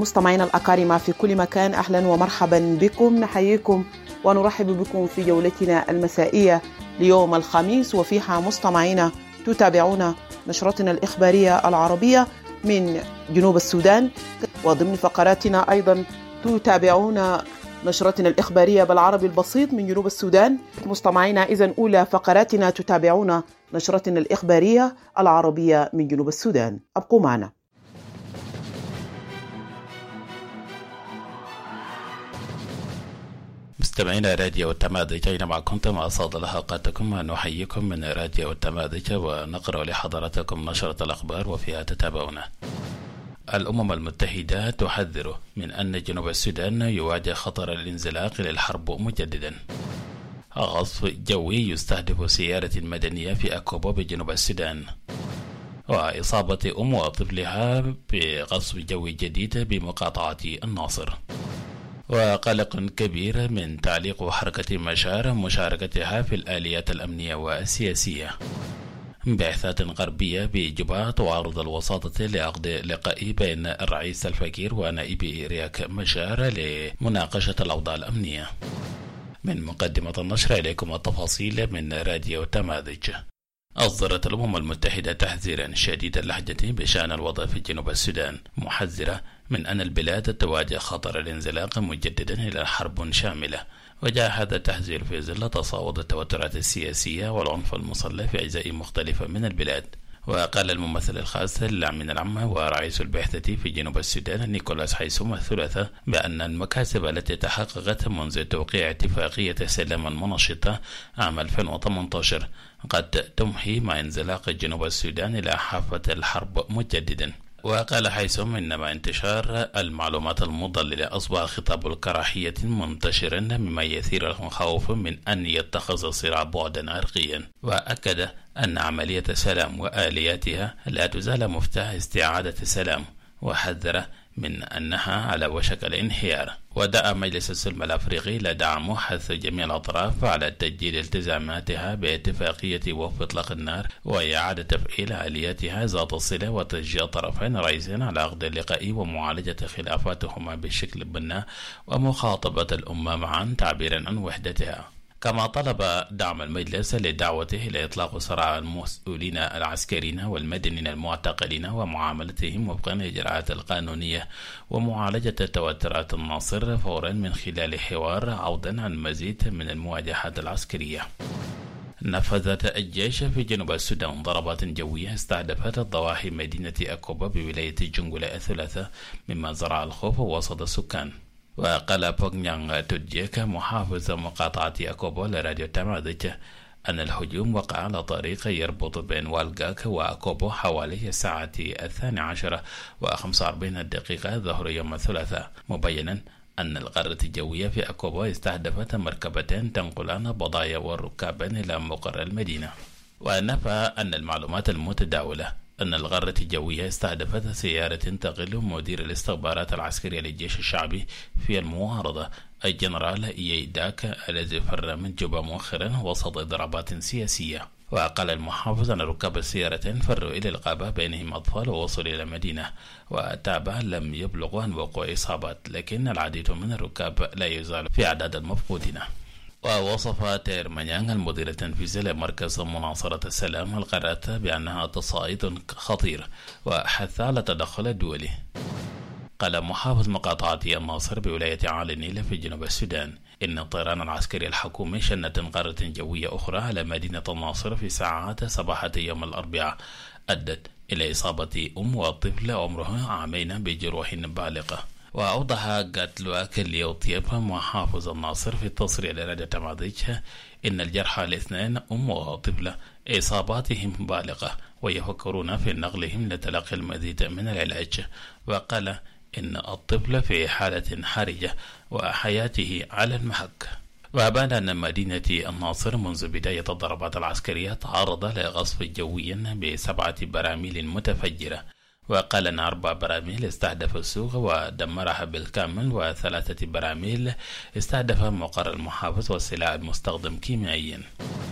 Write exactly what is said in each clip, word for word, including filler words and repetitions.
مستمعينا الأكارم في كل مكان، أهلا ومرحبا بكم. نحييكم ونرحب بكم في جولتنا المسائية ليوم الخميس، وفيها مستمعينا تتابعون نشرتنا الإخبارية العربية من جنوب السودان، وضمن فقراتنا أيضا تتابعون نشرتنا الإخبارية بالعربي البسيط من جنوب السودان. مستمعينا إذن أولى فقراتنا تتابعون نشرتنا الإخبارية العربية من جنوب السودان، أبقوا معنا. مستمعينا راديو التماذج، أينما كنتم أسعد الله أوقاتكم. نحييكم من راديو التماذج ونقرأ لحضراتكم نشرة الأخبار وفيها تتابعون. الأمم المتحدة تحذر من أن جنوب السودان يواجه خطر الانزلاق للحرب مجددا. غصب جوي يستهدف سيارة مدنية في أكوبو بجنوب السودان. وإصابة أم وطفلها بغصب جوي جديد بمقاطعة الناصر. وقلق كبير من تعليق حركة مشار مشاركتها في الآليات الأمنية والسياسية. بعثات غربية بجوبا تعارض الوساطة لعقد لقاء بين الرئيس الفقير ونائب رياك مشار لمناقشة الأوضاع الأمنية. من مقدمة النشر إليكم التفاصيل من راديو تماذج. أصدرت الأمم المتحدة تحذيرا شديد اللهجة بشأن الوضع في جنوب السودان، محذرة من أن البلاد تواجه خطر الانزلاق مجددا إلى حرب شاملة. وجاء هذا التحذير في ظل تصاعد التوترات السياسية والعنف المسلح في أجزاء مختلفة من البلاد. وقال الممثل الخاص للأمين العام ورئيس البعثة في جنوب السودان نيكولاس حيسوم الثلاثاء بأن المكاسب التي تحققت منذ توقيع اتفاقية السلام المنشطة عام ألفين وثمانية عشر قد تمحي مع انزلاق جنوب السودان إلى حافة الحرب مجددا. وقال حيثم إنما انتشار المعلومات المضللة أصبح خطاب الكراهية منتشرا مما يثير الخوف من أن يتخذ الصراع بعدا عرقيا. وأكد أن عملية السلام وآلياتها لا تزال مفتاح استعادة السلام، وحذر من أنها على وشك الانهيار. ودعا مجلس السلم الأفريقي لدعم حث جميع الأطراف على تجديد التزاماتها باتفاقية وقف إطلاق النار وإعادة تفعيل آلياتها ذات الصلة، وتشجيع الطرفين الرئيسيين على عقد اللقاء ومعالجة خلافاتهما بشكل بناء ومخاطبة الأمة معا تعبيرا عن وحدتها. كما طلب دعم المجلس لدعوته إلى إطلاق سراح المسؤولين العسكريين والمدنيين المعتقلين ومعاملتهم وفقا للإجراءات القانونية، ومعالجة توترات الناصر فورا من خلال حوار عودا عن مزيد من المواجهات العسكرية. نفذت الجيش في جنوب السودان ضربات جوية استهدفت ضواحي مدينة أكوبا بولاية جنجولا الثلاثة، مما زرع الخوف وسط السكان. وقال بوغنيانغ تودجيك محافظ مقاطعة أكوبو لراديو تماذج أن الهجوم وقع على طريق يربط بين والغاك وأكوبو حوالي الساعة الثانية عشرة وخمسة وأربعين دقيقة ظهر يوم الثلاثاء، مبينا أن القارة الجوية في أكوبو استهدفت مركبتين تنقلان بضايا والركابا إلى مقر المدينة. ونفى أن المعلومات المتداولة أن الغارة الجوية استهدفت سيارة تنتقل مدير الاستخبارات العسكرية للجيش الشعبي في المعارضة الجنرال إيداك الذي فر من جوبا مؤخرا وسط ضربات سياسية. وقال المحافظ أن ركاب السيارتين فروا إلى الغابة بينهم أطفال ووصلوا إلى المدينة، وتابع لم يبلغوا عن وقوع إصابات، لكن العديد من الركاب لا يزال في أعداد المفقودين. ووصف تير مانيانغ المدير التنفيذي لمركز مناصرة السلام القارة بأنها تصعيد خطير، وحث على التدخل الدولي. قال محافظ مقاطعة الناصر بولاية عالي النيل في جنوب السودان إن الطيران العسكري الحكومي شنت غارة جوية أخرى على مدينة الناصر في ساعات صباحة يوم الأربعاء أدت إلى إصابة أم وطفل عمره عامين بجروح بالغة. وأوضح قاتلواك اليوطيب محافظ الناصر في التصريح لراديو تماذج إن الجرحى الاثنين أم وطفلة إصاباتهم بالغة ويفكرون في نقلهم لتلقي المزيد من العلاج. وقال إن الطفل في حالة حرجة وحياته على المحك. وأبان أن مدينة الناصر منذ بداية الضربات العسكرية تعرض لغصب جوي بسبعة براميل متفجرة. وقال أن أربع براميل استهدف السوق ودمرها بالكامل، وثلاثة براميل استهدف مقر المحافظ والسلاح المستخدم كيميائيا.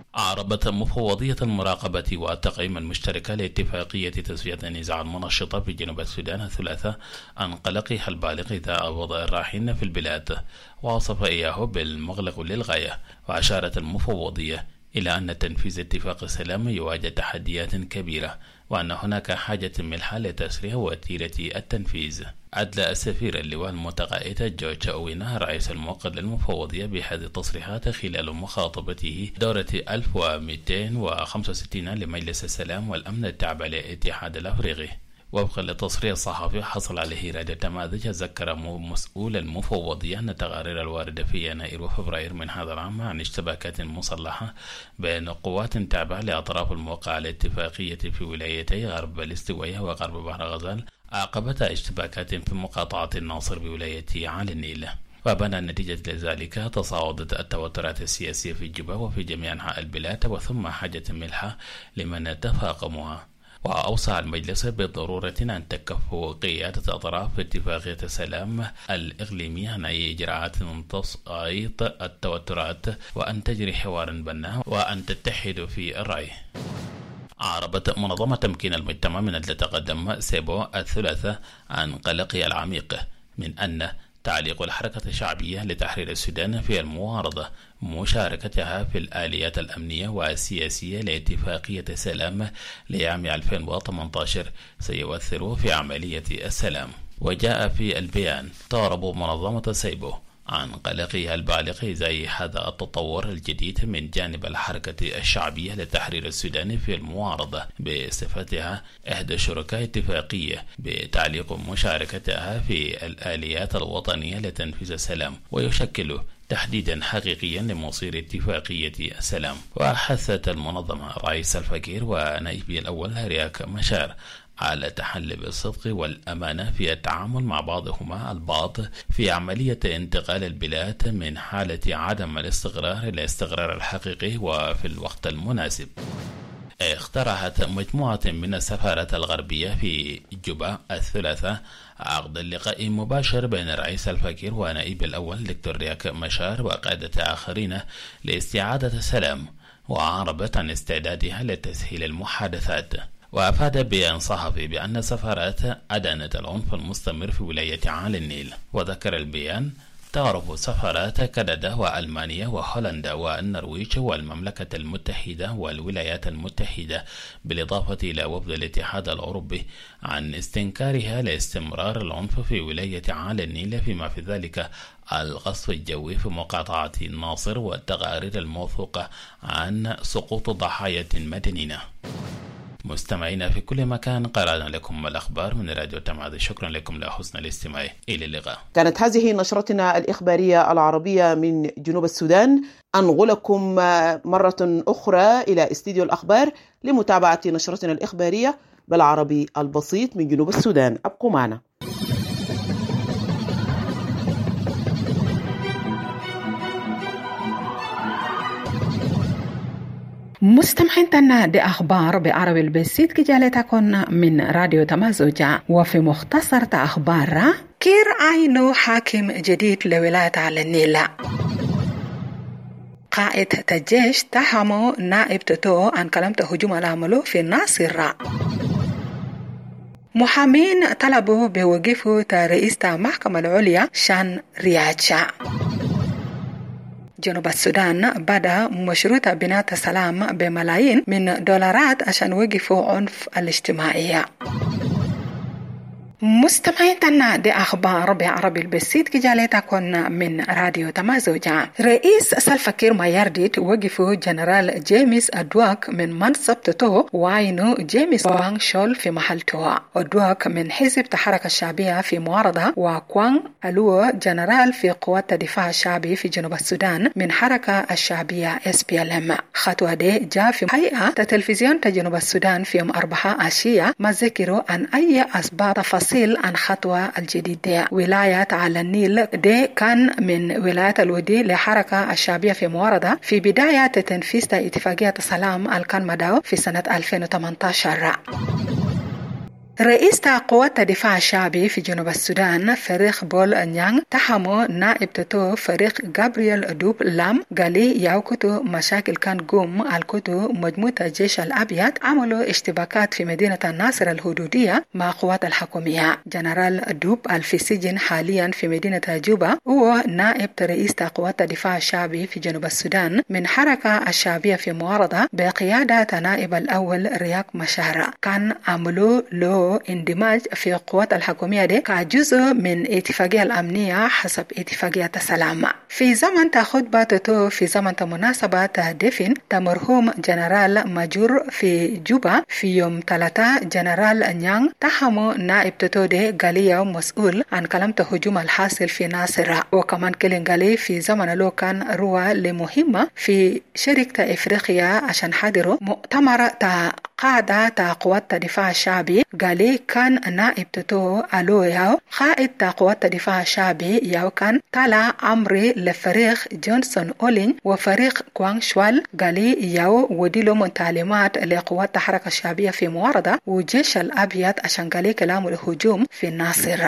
أعربت مفوضية المراقبة والتقييم المشتركة لاتفاقية تسوية النزاع المنشطة في جنوب السودان الثلاثاء عن قلقها البالغ إزاء وضع الراهن في البلاد، ووصف إياه بالمغلق للغاية. وأشارت المفوضية إلى أن تنفيذ اتفاق السلام يواجه تحديات كبيرة، وأن هناك حاجة ملحة لتسريع وتيرة التنفيذ. أدلى السفير اللواء المتقاعد جورج أوينا رئيس المؤقت للمفوضية بهذه التصريحات خلال مخاطبته دورة ألف ومئتين وخمسة وستين لمجلس السلام والأمن التابع للاتحاد الأفريقي. وفقا للتصريح الصحفي حصل عليه راديو تماذج، ذكر مسؤول المفوضية أن التقارير الواردة في يناير وفبراير من هذا العام عن اشتباكات مسلحة بين قوات تابعة لأطراف الموقعة على الاتفاقية في ولايتي غرب الاستوائية وغرب بحر غزال عقبت اشتباكات في مقاطعة الناصر بولاية على النيل. وبنى نتيجة لذلك تصاعدت التوترات السياسية في جوبا وفي جميع أنحاء البلاد، وثم حاجة ملحة لمن تفاقمها. وأوصى المجلس بضرورة أن تكفوا قيادة أطراف اتفاقية السلام الإقليمية عن أي إجراءات تصعيد التوترات، وأن تجري حوار بناء، وأن تتحدوا في الرأي. أعربت منظمة تمكين المجتمع من أجل تقدم سيبو الثلاثاء عن قلقها العميق من أن تعليق الحركة الشعبية لتحرير السودان في المعارضة مشاركتها في الآليات الأمنية والسياسية لاتفاقية السلام لعام ألفين وثمانية عشر سيؤثر في عملية السلام. وجاء في البيان تغرب منظمة سيبو عن قلقها البالغ زي هذا التطور الجديد من جانب الحركة الشعبية لتحرير السودان في المعارضة بصفتها إحدى شركاء اتفاقية بتعليق مشاركتها في الآليات الوطنية لتنفيذ السلام، ويشكل تحديدا حقيقيا لمصير اتفاقية السلام. وحثت المنظمة رئيس الفقير ونائبه الأول رياك مشار على التحلي بالصدق والأمانة في التعامل مع بعضهما البعض في عملية انتقال البلاد من حالة عدم الاستقرار إلى الاستقرار الحقيقي وفي الوقت المناسب. اقترحت مجموعة من السفارات الغربية في جوبا الثلاثاء عقد اللقاء مباشر بين الرئيس الفقير ونائب الأول دكتور رياك مشار وقادة آخرين لاستعادة السلام، وعربت عن استعدادها لتسهيل المحادثات. وأفاد بيان صحفي بأن السفارات أدانت العنف المستمر في ولاية عالي النيل. وذكر البيان تعرف سفارات كندا وألمانيا وهولندا والنرويج والمملكة المتحدة والولايات المتحدة بالإضافة إلى وفد الاتحاد الأوروبي عن استنكارها لاستمرار العنف في ولاية عالي النيل، فيما في ذلك القصف الجوي في مقاطعة الناصر والتقارير الموثوقة عن سقوط ضحايا مدنيين. مستمعينا في كل مكان، قرأنا لكم الأخبار من راديو تماذج. شكرا لكم لحسن الاستماع. إلى اللقاء. كانت هذه نشرتنا الإخبارية العربية من جنوب السودان. أنقلكم مرة أخرى إلى استديو الأخبار لمتابعة نشرتنا الإخبارية بالعربي البسيط من جنوب السودان. أبقوا معنا. مستمعين تنا دي أخبار بعربي البسيط كجالتكن من راديو تمازج. وفي مختصر أخبار كير عينو حاكم جديد لولاية على النيل. قائد الجيش تهموا نائب توتو عن كلمة هجوم العملو في الناصرة. محامين طلبوا بوقفوا رئيس المحكمة العليا شان رياجة. جنوب السودان بدأ مشروع بناء السلام بملايين من دولارات عشان وقفوا عنف الاجتماعية. مستمعين تنا دي أخبار بعربي البسيط كجالتكن من راديو تمازوجا. رئيس سلفا كير مايارديت وقفوا جنرال جيمس أدواك من منصب توتو وعينوا جيمس وانغ شول في محلته. أدواك من حزب الحركة الشعبية في معارضة، وكوانغ ألو جنرال في قوات الدفاع الشعبي في جنوب السودان من حركة الشعبية إس بي إل إم. خطوة دي جاء في حقيقة تلفزيون جنوب السودان في يوم أربعاء عشية، ما ذكروا عن أي أسباب تفاصيل عن خطوة الجديدة. ولاية على النيل دي كان من ولاية الودي لحركة الشعبية في معارضة في بداية تنفيذ اتفاقية السلام الكان مداو في سنة ألفين وثمانية عشر. رئيس قوات الدفاع الشعبي في جنوب السودان فريق بول نيانغ تحمو نائب تتو فريق غابرييل دوب لام قالي ياوكتو مشاكل كان قوم الكتو مجموعة الجيش الأبيض عملوا اشتباكات في مدينة الناصر الحدودية مع قوات الحكومية. جنرال دوب في السجن حاليا في مدينة جوبا هو نائب رئيس قوات الدفاع الشعبي في جنوب السودان من حركة الشعبية في معارضة بقيادة نائب الأول رياك مشارة. كان عملوا له اندماج في القوات الحكومية دي كجزء من اتفاقية الأمنية حسب اتفاقية السلام. في زمن خطبة تتو في زمن مناسبة دفن مرحوم جنرال ماجور في جوبا في يوم ثلاثة جنرال نيانغ تحمو نائب تتو دي قالي مسؤول عن كلمة هجوم الحاصل في ناصر. وكمان كلين قالي في زمن لو كان روى لمهمة في شركة إفريقيا عشان حضروا مؤتمر تا قاعدة تا قوات الدفاع الشعبي. قالي كان نائب تتو ألو ياو قائد تا قوات الدفاع الشعبي ياو كان طلع أمري لفريق جونسون أولين وفريق كوان شوال. قالي ياو وديلو من تعليمات لقوات الحركة الشعبية في معارضة وجيش الأبيض عشان قالي كلام الهجوم في الناصر.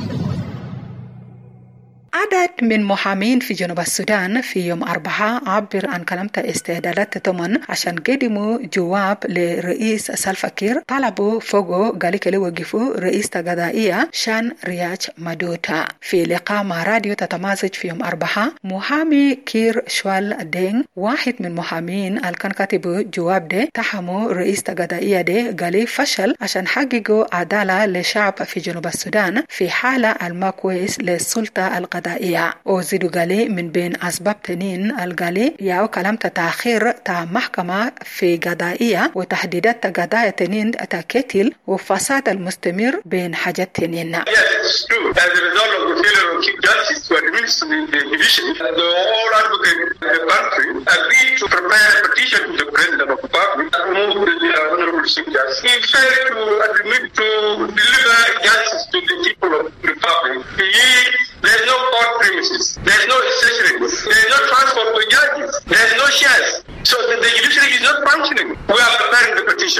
عدد من محامين في جنوب السودان في يوم أربعة عبر عن كلمة استعدادات تمن عشان قدموا جواب لرئيس سلفا كير طلبوا فوقه قالي كلي وقفوا رئيس تقضائية شان رياج مادوتا. في لقاء مع راديو تتمازج في يوم أربعة محامي كير شوال دين واحد من محامين اللي كان كاتبوا جواب ده تحموا رئيس تقضائية ده قالي فشل عشان حققوا عدالة للشعب في جنوب السودان في حالة المكويس للسلطة القضائية. وزيدو قالي من بين أسباب تنين القالي ياو كلام تأخير تا محكمة في قضائية وتحديدات قضايا تنين تا كتل وفساد المستمر بين حاجات تنين. Yes, it's true. As a result of the failure of Chief Justice to administer the division, the whole advocate in the country agreed to prepare a petition to the President of the Republic to remove the Honorable Chief Justice. He failed to admit to deliver justice to the people of the Republic. He There's no court premises. There's no accessories. There's no transport for judges. There's no shares. So the, the judiciary is not functioning. We are preparing the petition.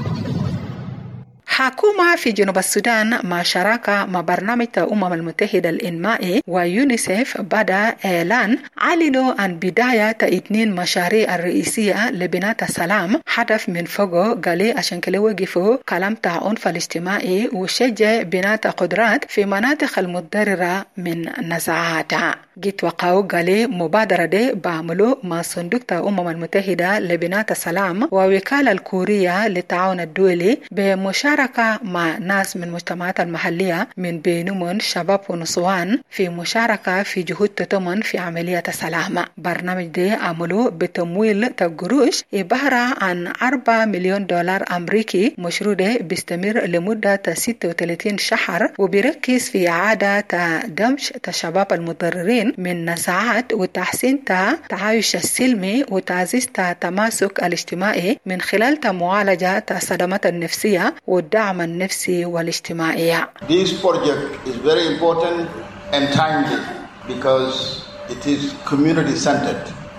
حكومة في جنوب السودان مع شراكة مع برنامج الأمم المتحدة الإنمائي ويونيسيف بدأ إعلان علنوا عن بداية اثنين مشاريع الرئيسية لبناء السلام هدف من فوقه قالي عشان كده وقفوا كلام عنف الاجتماعي وشجع بناء قدرات في مناطق المتضررة من نزاعات. جيت وقعوا قالي مبادرة دي بعملوا مع صندوق الأمم المتحدة لبناء السلام ووكالة الكورية للتعاون الدولي بمشاركة مع ناس من المجتمعات المحلية من بينهم شباب ونسوان في مشاركة في جهود تتمن في عملية السلام. برنامج دي عملوا بتمويل تقروش عبارة عن أربعة مليون دولار أمريكي. مشروع ده بيستمر لمدة ستة وثلاثين شهر وبيركز في إعادة دمج الشباب المضررين من نزاعات وتحسين التعايش السلمي وتعزيز التماسك الاجتماعي من خلال معالجة الصدمات النفسية والدعم النفسي والاجتماعي. This project is very important and timely because it is community centered.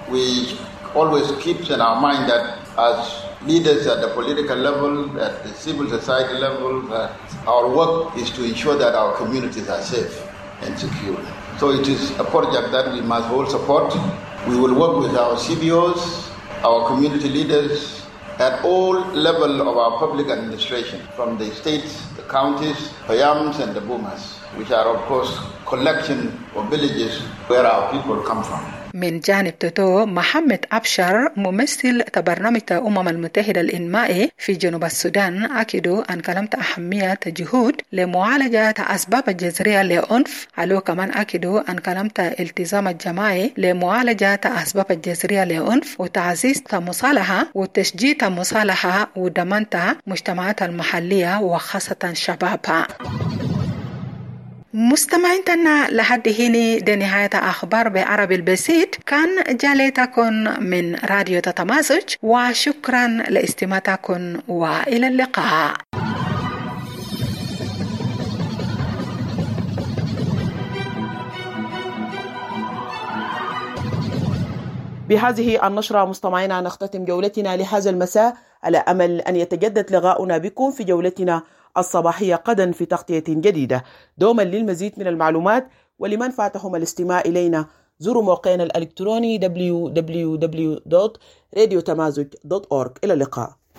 We always keep in our mind that as leaders at the political level, at the civil society level, that our work is to ensure that our communities are safe and secure. So it is a project that we must all support. We will work with our C B Os, our community leaders, at all levels of our public administration, from the states, the counties, Payams and the Boomers, which are of course collection of villages where our people come from. من جانب تتو محمد أبشر ممثل برنامج الأمم المتحدة الإنمائي في جنوب السودان أكدوا أن كلمة أهمية جهود لمعالجة أسباب الجذرية لعنف. علو كمان أكدوا أن كلمة التزام الجماعي لمعالجة أسباب الجذرية لعنف وتعزيز المصالحة وتشجيع المصالحة وضمان مجتمعات المحلية وخاصة شبابها. مستمعيننا لحد هنا دي نهاية أخبار بعربي البسيط. كان جاليتكم من راديو تتمازج وشكرا لاستماعكم وإلى اللقاء. بهذه النشرة مستمعينا نختتم جولتنا لهذا المساء على أمل أن يتجدد لقاؤنا بكم في جولتنا الصباحية غدا في تغطية جديدة. دوما للمزيد من المعلومات ولمن فاتهم الاستماع إلينا زوروا موقعنا الإلكتروني دبليو دبليو دبليو دوت راديو تمازج دوت أورج. إلى اللقاء.